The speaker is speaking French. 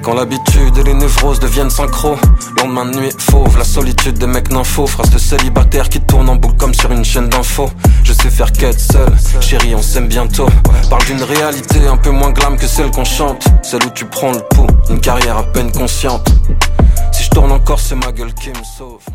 Quand l'habitude et les névroses deviennent synchro, lendemain de nuit fauve, la solitude des mecs nympho, phrase de célibataire qui tourne en boucle comme sur une chaîne d'infos. Je sais faire quête seul, chérie on s'aime bientôt. Parle d'une réalité un peu moins glam que celle qu'on chante, celle où tu prends le pouls, une carrière à peine consciente. Si je tourne encore c'est ma gueule qui me sauve.